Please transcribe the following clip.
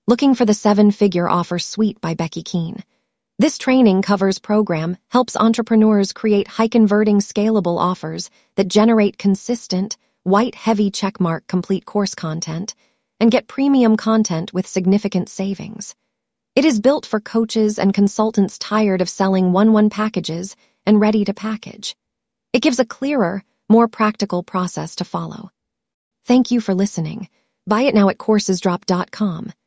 Looking for the 7-Figure Offer Suite by Becky Keene. This training covers program helps entrepreneurs create high-converting scalable offers that generate consistent, white-heavy checkmark complete course content and get premium content with significant savings. It is built for coaches and consultants tired of selling one-one packages and ready to package. It gives a clearer, more practical process to follow. Thank you for listening. Buy it now at coursesdrop.com.